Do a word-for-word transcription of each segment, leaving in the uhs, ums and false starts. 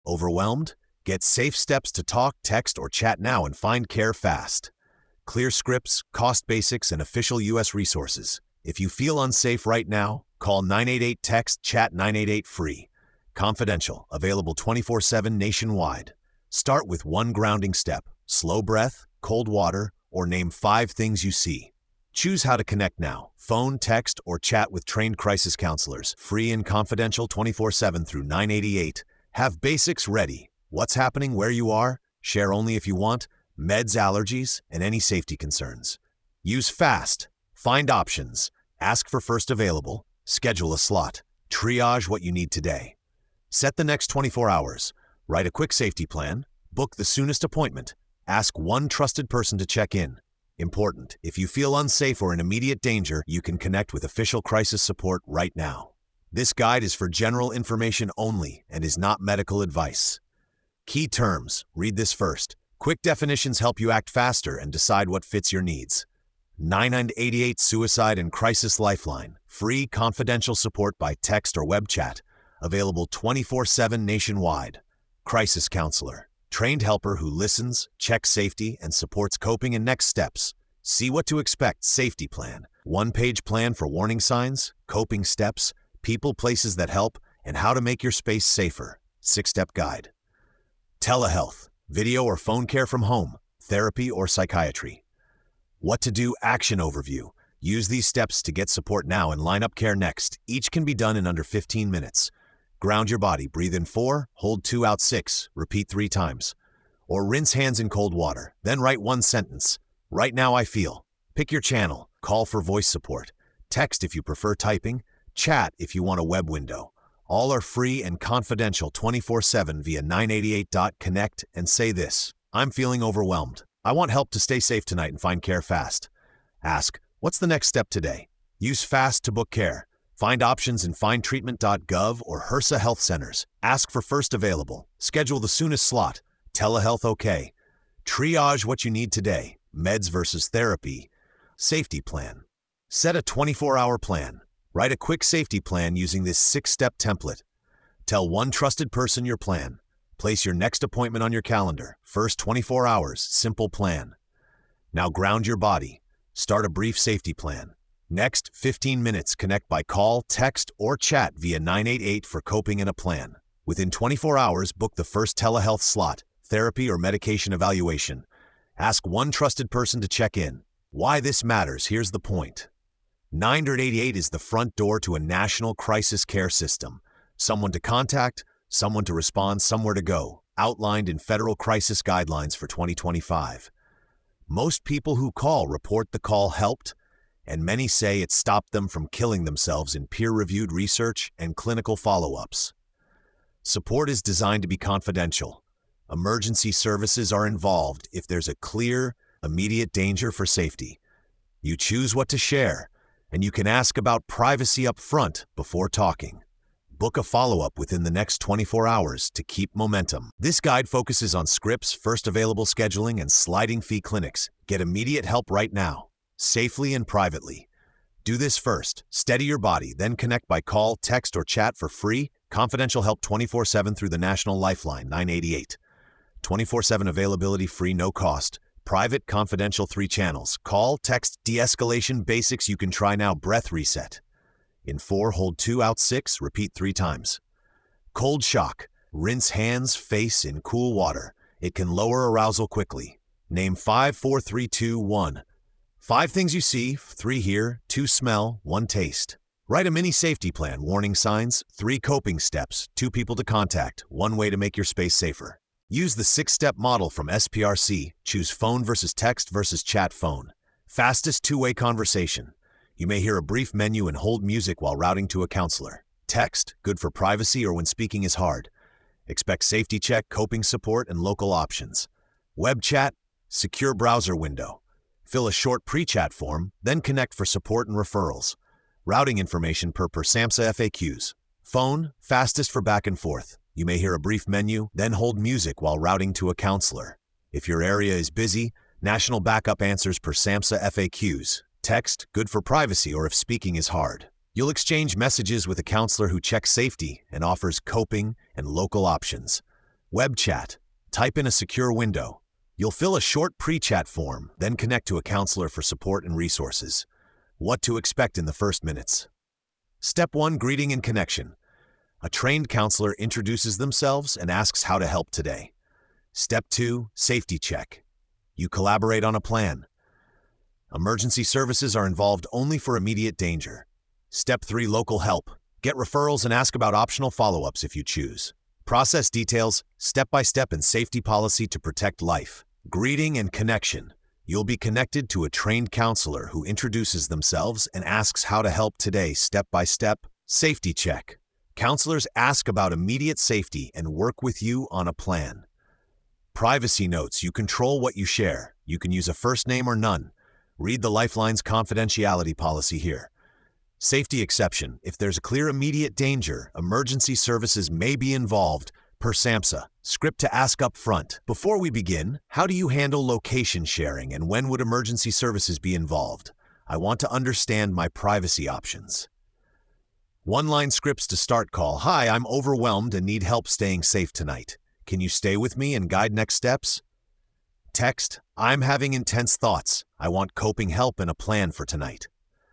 Overwhelmed? Get safe steps to talk, text, or chat now and find care fast. Clear scripts, cost basics, and official U S resources. If you feel unsafe right now, call nine eight eight text chat nine eight eight free. Confidential, available twenty-four seven nationwide. Start with one grounding step, slow breath, cold water, or name five things you see. Choose how to connect now. Phone, text, or chat with trained crisis counselors. Free and confidential twenty-four seven through nine eighty-eight. Have basics ready. What's happening where you are? Share only if you want. Meds, allergies, and any safety concerns. Use FAST. Find options. Ask for first available. Schedule a slot. Triage what you need today. Set the next twenty-four hours. Write a quick safety plan. Book the soonest appointment. Ask one trusted person to check in. Important, if you feel unsafe or in immediate danger, you can connect with official crisis support right now. This guide is for general information only and is not medical advice. Key terms. Read this first. Quick definitions help you act faster and decide what fits your needs. nine nine eight eight Suicide and Crisis Lifeline. Free confidential support by text or web chat. Available twenty-four seven nationwide. Crisis Counselor. Trained helper who listens, checks safety, and supports coping and next steps. See what to expect. Safety plan. One-page plan for warning signs, coping steps, people, places that help, and how to make your space safer. Six-step guide. Telehealth. Video or phone care from home. Therapy or psychiatry. What to do. Action overview. Use these steps to get support now and line up care next. Each can be done in under fifteen minutes. Ground your body. Breathe in four, hold two, out six. Repeat three times. Or rinse hands in cold water. Then write one sentence. Right now I feel. Pick your channel. Call for voice support. Text if you prefer typing. Chat if you want a web window. All are free and confidential twenty-four seven via nine eighty-eight dot connect and say this. I'm feeling overwhelmed. I want help to stay safe tonight and find care fast. Ask, what's the next step today? Use FAST to book care. Find options in find treatment dot gov or HRSA health centers. Ask for first available. Schedule the soonest slot. Telehealth okay. Triage what you need today. Meds versus therapy. Safety plan. Set a twenty-four hour plan. Write a quick safety plan using this six-step template. Tell one trusted person your plan. Place your next appointment on your calendar. First twenty-four hours, simple plan. Now ground your body. Start a brief safety plan. Next, fifteen minutes, connect by call, text, or chat via nine eight eight for coping in a plan. Within twenty-four hours, book the first telehealth slot, therapy or medication evaluation. Ask one trusted person to check in. Why this matters, here's the point. nine eight eight is the front door to a national crisis care system. Someone to contact, someone to respond, somewhere to go, outlined in federal crisis guidelines for twenty twenty-five. Most people who call report the call helped, and many say it stopped them from killing themselves in peer-reviewed research and clinical follow-ups. Support is designed to be confidential. Emergency services are involved if there's a clear, immediate danger for safety. You choose what to share, and you can ask about privacy up front before talking. Book a follow-up within the next twenty-four hours to keep momentum. This guide focuses on scripts, first available scheduling, and sliding fee clinics. Get immediate help right now, safely and privately. Do this first. Steady your body, then connect by call, text, or chat for free. Confidential help twenty-four seven through the National Lifeline nine eighty-eight. twenty-four seven availability, free, no cost. Private, confidential, three channels. Call, text, de-escalation basics you can try now. Breath reset. In four, hold two, out six, repeat three times. Cold shock. Rinse hands, face in cool water. It can lower arousal quickly. Name five, four, three, two, one. Five things you see, three hear, two smell, one taste. Write a mini safety plan, warning signs, three coping steps, two people to contact, one way to make your space safer. Use the six-step model from S P R C. Choose phone versus text versus chat phone. Fastest two-way conversation. You may hear a brief menu and hold music while routing to a counselor. Text, good for privacy or when speaking is hard. Expect safety check, coping support, and local options. Web chat, secure browser window. Fill a short pre-chat form, then connect for support and referrals. Routing information per per SAMHSA F A Qs. Phone, fastest for back and forth. You may hear a brief menu, then hold music while routing to a counselor. If your area is busy, national backup answers per SAMHSA F A Qs. Text, good for privacy or if speaking is hard. You'll exchange messages with a counselor who checks safety and offers coping and local options. Web chat. Type in a secure window. You'll fill a short pre-chat form, then connect to a counselor for support and resources. What to expect in the first minutes. Step one, greeting and connection. A trained counselor introduces themselves and asks how to help today. Step two, safety check. You collaborate on a plan. Emergency services are involved only for immediate danger. Step three, local help. Get referrals and ask about optional follow-ups if you choose. Process details, step-by-step and safety policy to protect life. Greeting and connection. You'll be connected to a trained counselor who introduces themselves and asks how to help today step-by-step. Safety check. Counselors ask about immediate safety and work with you on a plan. Privacy notes. You control what you share. You can use a first name or none. Read the Lifeline's confidentiality policy here. Safety exception. If there's a clear immediate danger, emergency services may be involved, per SAMHSA. Script to ask up front. Before we begin, how do you handle location sharing and when would emergency services be involved? I want to understand my privacy options. One-line scripts to start call. Hi, I'm overwhelmed and need help staying safe tonight. Can you stay with me and guide next steps? Text. I'm having intense thoughts. I want coping help and a plan for tonight.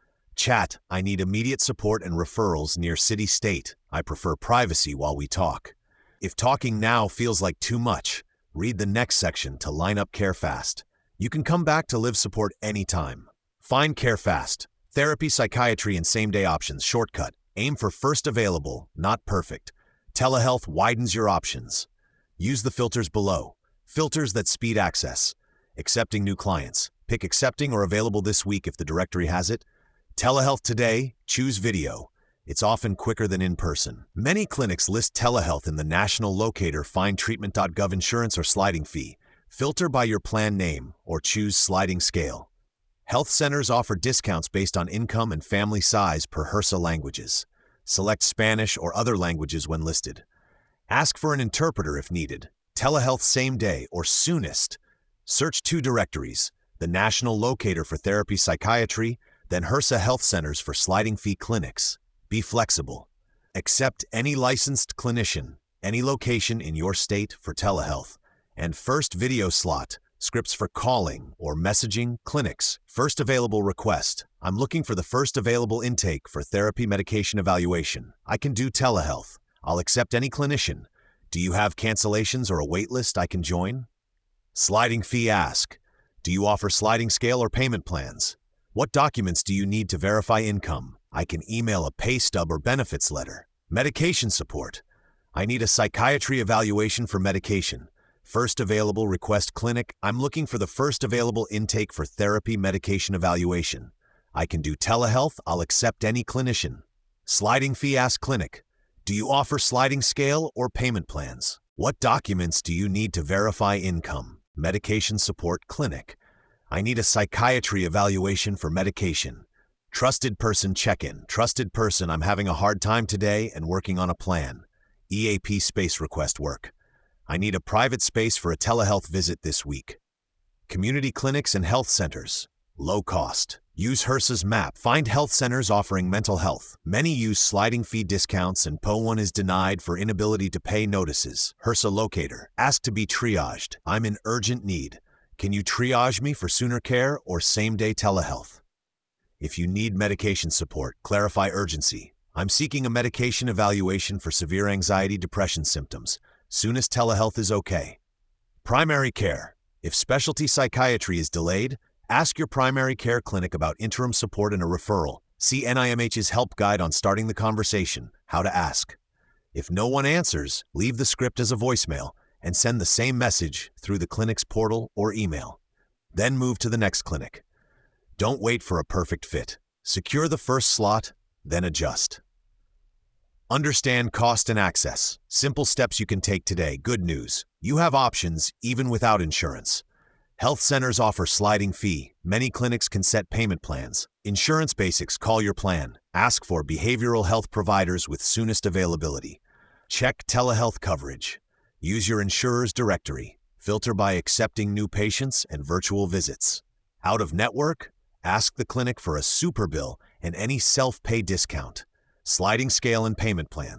Chat. I need immediate support and referrals near city-state. I prefer privacy while we talk. If talking now feels like too much, read the next section to line up CareFast. You can come back to live support anytime. Find CareFast. Therapy, psychiatry, and same-day options. Shortcut. Aim for first available, not perfect. Telehealth widens your options. Use the filters below. Filters that speed access. Accepting new clients. Pick accepting or available this week if the directory has it. Telehealth today, choose video. It's often quicker than in person. Many clinics list telehealth in the national locator. Find treatment dot gov insurance or sliding fee. Filter by your plan name or choose sliding scale. Health centers offer discounts based on income and family size per HRSA languages. Select Spanish or other languages when listed. Ask for an interpreter if needed. Telehealth same day or soonest. Search two directories, the national locator for therapy psychiatry, then HRSA health centers for sliding fee clinics. Be flexible. Accept any licensed clinician, any location in your state for telehealth. And first video slot, scripts for calling or messaging clinics. First available request. I'm looking for the first available intake for therapy medication evaluation. I can do telehealth. I'll accept any clinician. Do you have cancellations or a wait list I can join? Sliding fee ask. Do you offer sliding scale or payment plans? What documents do you need to verify income? I can email a pay stub or benefits letter. Medication support. I need a psychiatry evaluation for medication. First available request clinic. I'm looking for the first available intake for therapy medication evaluation. I can do telehealth. I'll accept any clinician. Sliding fee ask clinic. Do you offer sliding scale or payment plans? What documents do you need to verify income? Medication support clinic. I need a psychiatry evaluation for medication. Trusted person check-in. Trusted person, I'm having a hard time today and working on a plan. E A P space request work. I need a private space for a telehealth visit this week. Community clinics and health centers. Low cost. Use HRSA's map. Find health centers offering mental health. Many use sliding fee discounts and P O one is denied for inability to pay notices. HRSA locator. Ask to be triaged. I'm in urgent need. Can you triage me for sooner care or same-day telehealth? If you need medication support, clarify urgency. I'm seeking a medication evaluation for severe anxiety depression symptoms. Soonest telehealth is okay. Primary care. If specialty psychiatry is delayed, ask your primary care clinic about interim support and a referral. See N I M H's help guide on starting the conversation, how to ask. If no one answers, leave the script as a voicemail and send the same message through the clinic's portal or email. Then move to the next clinic. Don't wait for a perfect fit. Secure the first slot, then adjust. Understand cost and access. Simple steps you can take today. Good news. You have options even without insurance. Health centers offer sliding fee. Many clinics can set payment plans. Insurance basics. Call your plan. Ask for behavioral health providers with soonest availability. Check telehealth coverage. Use your insurer's directory. Filter by accepting new patients and virtual visits. Out of network? Ask the clinic for a super bill and any self-pay discount. Sliding scale and payment plans.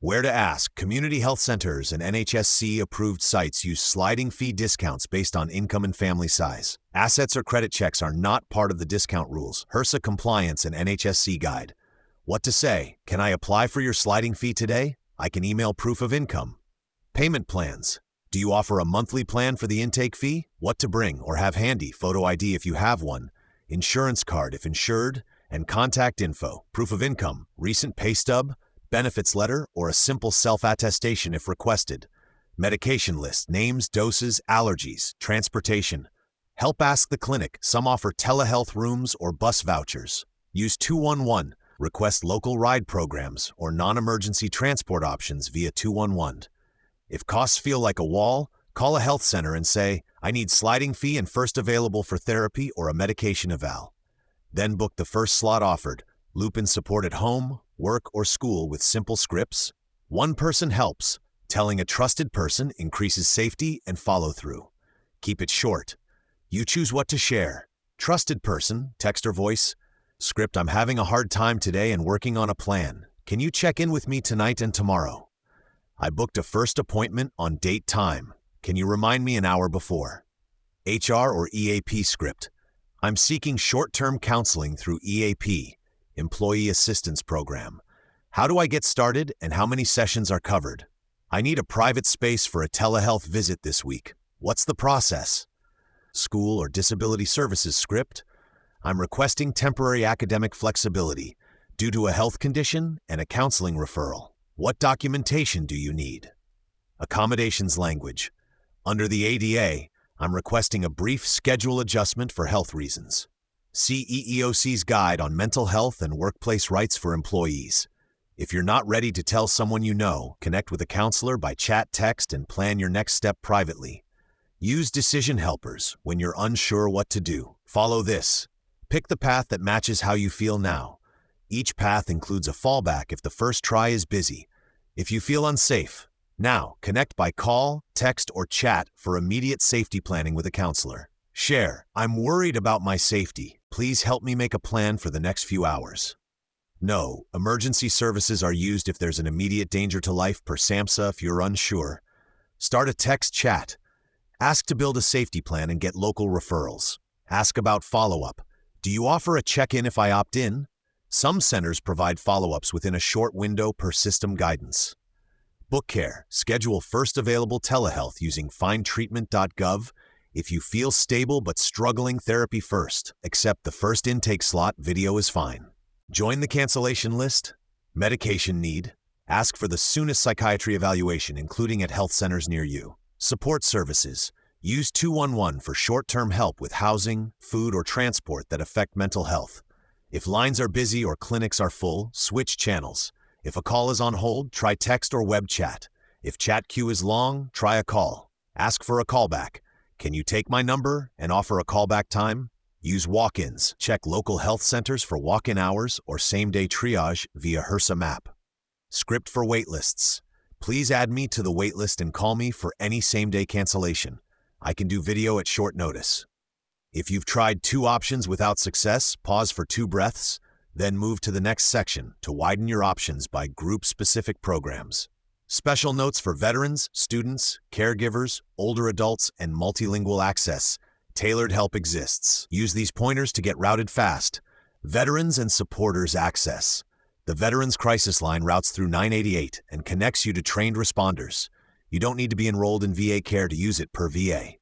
Where to ask. Community health centers and N H S C-approved sites use sliding fee discounts based on income and family size. Assets or credit checks are not part of the discount rules. HRSA compliance and N H S C guide. What to say? Can I apply for your sliding fee today? I can email proof of income. Payment plans. Do you offer a monthly plan for the intake fee? What to bring or have handy. Photo I D if you have one. Insurance card if insured. And contact info. Proof of income. Recent pay stub. Benefits letter, or a simple self-attestation if requested. Medication list, names, doses, allergies, transportation. Help ask the clinic. Some offer telehealth rooms or bus vouchers. Use two one one. Request local ride programs or non-emergency transport options via two one one. If costs feel like a wall, call a health center and say, I need sliding fee and first available for therapy or a medication eval. Then book the first slot offered. Loop in support at home, work, or school with simple scripts. One person helps. Telling a trusted person increases safety and follow-through. Keep it short. You choose what to share. Trusted person, text or voice. Script, I'm having a hard time today and working on a plan. Can you check in with me tonight and tomorrow? I booked a first appointment on date time. Can you remind me an hour before? H R or E A P script. I'm seeking short-term counseling through E A P. Employee Assistance Program. How do I get started and how many sessions are covered? I need a private space for a telehealth visit this week. What's the process? School or Disability Services script. I'm requesting temporary academic flexibility due to a health condition and a counseling referral. What documentation do you need? Accommodations language. Under the A D A, I'm requesting a brief schedule adjustment for health reasons. See E E O C's guide on mental health and workplace rights for employees. If you're not ready to tell someone you know, connect with a counselor by chat, text, and plan your next step privately. Use decision helpers when you're unsure what to do. Follow this. Pick the path that matches how you feel now. Each path includes a fallback if the first try is busy. If you feel unsafe, now connect by call, text, or chat for immediate safety planning with a counselor. Share, I'm worried about my safety. Please help me make a plan for the next few hours. No, emergency services are used if there's an immediate danger to life per SAMHSA if you're unsure. Start a text chat. Ask to build a safety plan and get local referrals. Ask about follow-up. Do you offer a check-in if I opt in? Some centers provide follow-ups within a short window per system guidance. Book care. Schedule first available telehealth using find treatment dot gov. If you feel stable but struggling, therapy first. Accept the first intake slot, video is fine. Join the cancellation list. Medication need. Ask for the soonest psychiatry evaluation, including at health centers near you. Support services. Use two one one for short-term help with housing, food, or transport that affect mental health. If lines are busy or clinics are full, switch channels. If a call is on hold, try text or web chat. If chat queue is long, try a call. Ask for a callback. Can you take my number and offer a callback time? Use walk-ins. Check local health centers for walk-in hours or same-day triage via HRSA map. Script for waitlists. Please add me to the waitlist and call me for any same-day cancellation. I can do video at short notice. If you've tried two options without success, pause for two breaths, then move to the next section to widen your options by group-specific programs. Special notes for veterans, students, caregivers, older adults, and multilingual access. Tailored help exists. Use these pointers to get routed fast. Veterans and supporters access. The Veterans Crisis Line routes through nine eighty-eight and connects you to trained responders. You don't need to be enrolled in V A care to use it per V A.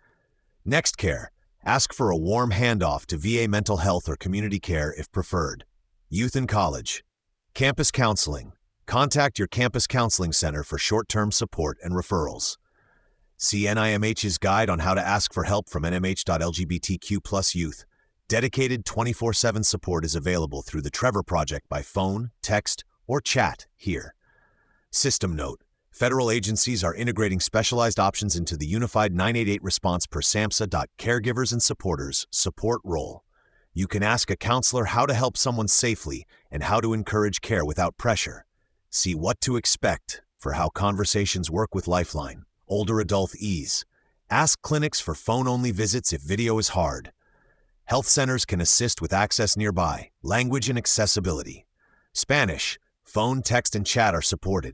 Next Care. Ask for a warm handoff to V A mental health or community care if preferred. Youth and college. Campus counseling. Contact your campus counseling center for short-term support and referrals. See N I M H's guide on how to ask for help from N M H dot L G B T Q plus youth. Dedicated twenty-four seven support is available through the Trevor Project by phone, text, or chat here. System note. Federal agencies are integrating specialized options into the Unified nine eight eight response per SAMHSA. Caregivers and supporters support role. You can ask a counselor how to help someone safely and how to encourage care without pressure. See what to expect for how conversations work with Lifeline. Older adult ease. Ask clinics for phone-only visits if video is hard. Health centers can assist with access nearby, language and accessibility. Spanish. Phone, text, and chat are supported.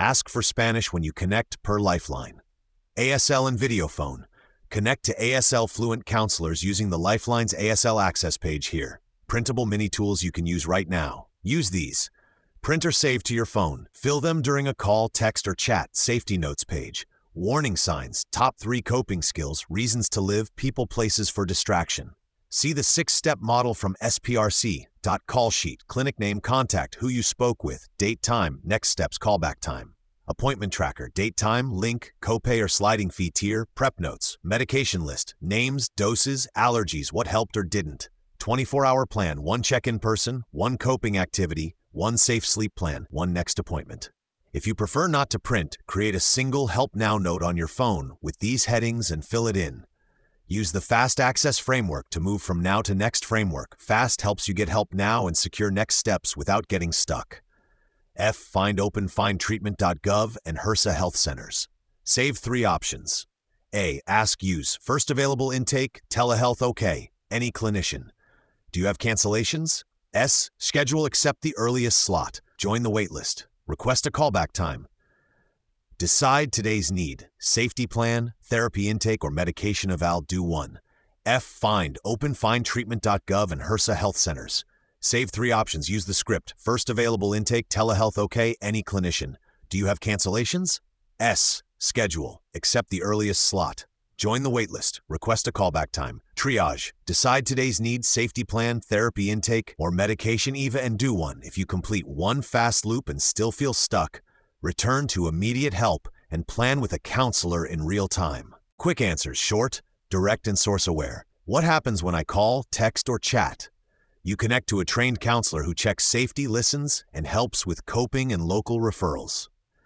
Ask for Spanish when you connect per Lifeline. A S L and video phone. Connect to A S L Fluent counselors using the Lifeline's A S L Access page here. Printable mini tools you can use right now. Use these. Print or save to your phone. Fill them during a call, text, or chat. Safety notes page. Warning signs, top three coping skills, reasons to live, people, places for distraction. See the six-step model from S P R C. Call sheet, clinic name, contact, who you spoke with, date, time, next steps, callback time. Appointment tracker, date, time, link, copay or sliding fee tier, prep notes, medication list, names, doses, allergies, what helped or didn't. twenty-four hour plan, one check-in person, one coping activity, one safe sleep plan, one next appointment. If you prefer not to print, create a single Help Now note on your phone with these headings and fill it in. Use the Fast Access framework to move from now to next framework. Fast helps you get help now and secure next steps without getting stuck. F. Find Open Find Treatment dot gov and HRSA Health Centers. Save three options. A. Ask Use. First available intake, telehealth OK. Any clinician. Do you have cancellations? S. Schedule accept the earliest slot. Join the waitlist. Request a callback time. Decide today's need. Safety plan, therapy intake, or medication eval. Do one. F. Find Open Find Treatment dot gov and HRSA Health Centers. Save three options. Use the script. First available intake, telehealth OK, any clinician. Do you have cancellations? S. Schedule. Accept the earliest slot. Join the waitlist. Request a callback time. Triage. Decide today's needs, safety plan, therapy intake, or medication E V A and do one. If you complete one fast loop and still feel stuck, return to immediate help and plan with a counselor in real time. Quick answers, short, direct, and source aware. What happens when I call, text, or chat? You connect to a trained counselor who checks safety, listens, and helps with coping and local referrals.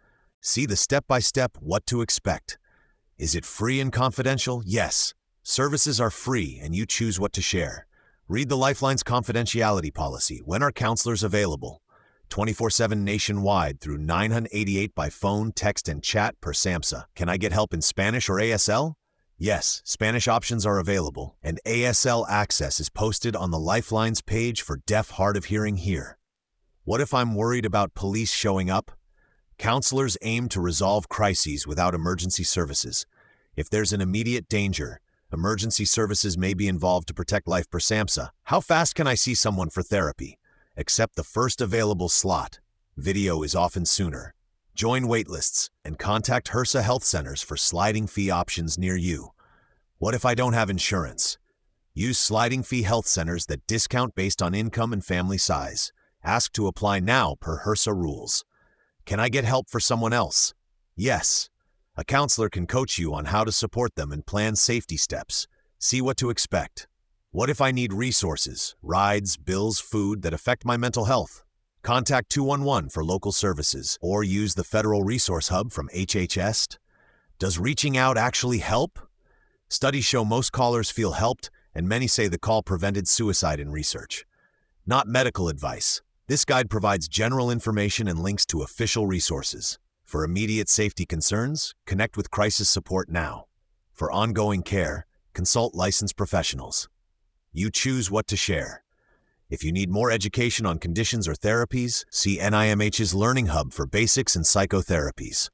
See the step-by-step what to expect. Is it free and confidential? Yes. Services are free and you choose what to share. Read the Lifeline's confidentiality policy. When are counselors available? twenty-four seven nationwide through nine eighty-eight by phone, text, and chat per SAMHSA. Can I get help in Spanish or A S L? Yes, Spanish options are available, and A S L Access is posted on the Lifeline's page for deaf, hard of hearing here. What if I'm worried about police showing up? Counselors aim to resolve crises without emergency services. If there's an immediate danger, emergency services may be involved to protect life per SAMHSA. How fast can I see someone for therapy? Accept the first available slot. Video is often sooner. Join waitlists and contact HRSA Health Centers for sliding fee options near you. What if I don't have insurance? Use sliding fee health centers that discount based on income and family size. Ask to apply now per HRSA rules. Can I get help for someone else? Yes. A counselor can coach you on how to support them and plan safety steps. See what to expect. What if I need resources, rides, bills, food that affect my mental health? Contact two one one for local services or use the Federal Resource Hub from H H S. Does reaching out actually help? Studies show most callers feel helped, and many say the call prevented suicide in research. Not medical advice. This guide provides general information and links to official resources. For immediate safety concerns, connect with crisis support now. For ongoing care, consult licensed professionals. You choose what to share. If you need more education on conditions or therapies, see N I M H's Learning Hub for basics and psychotherapies.